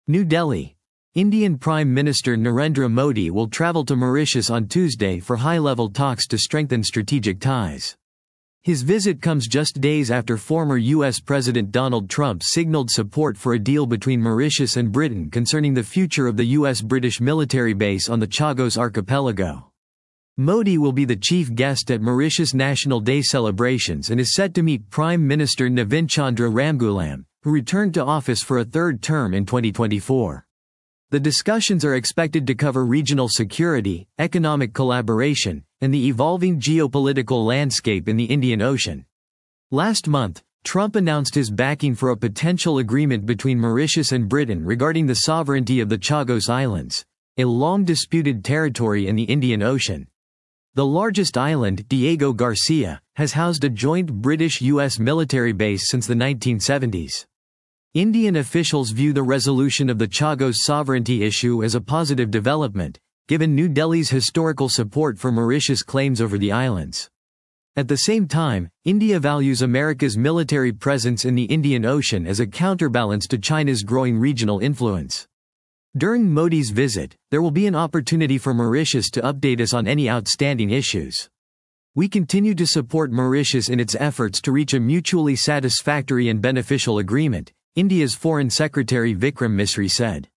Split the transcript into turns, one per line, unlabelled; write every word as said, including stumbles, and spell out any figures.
New Delhi. Indian Prime Minister Narendra Modi will travel to Mauritius on Tuesday for high-level talks to strengthen strategic ties. His visit comes just days after former U S President Donald Trump signaled support for a deal between Mauritius and Britain concerning the future of the U S-British military base on the Chagos archipelago. Modi will be the chief guest at Mauritius National Day celebrations and is set to meet Prime Minister Navin Chandra Ramgoolam, who returned to office for a third term in twenty twenty-four. The discussions are expected to cover regional security, economic collaboration, and the evolving geopolitical landscape in the Indian Ocean. Last month, Trump announced his backing for a potential agreement between Mauritius and Britain regarding the sovereignty of the Chagos Islands, a long-disputed territory in the Indian Ocean. The largest island, Diego Garcia, has housed a joint British-U S military base since the nineteen seventies. Indian officials view the resolution of the Chagos sovereignty issue as a positive development, given New Delhi's historical support for Mauritius' claims over the islands. At the same time, India values America's military presence in the Indian Ocean as a counterbalance to China's growing regional influence. During Modi's visit, there will be an opportunity for Mauritius to update us on any outstanding issues. We continue to support Mauritius in its efforts to reach a mutually satisfactory and beneficial agreement, India's Foreign Secretary Vikram Misri said.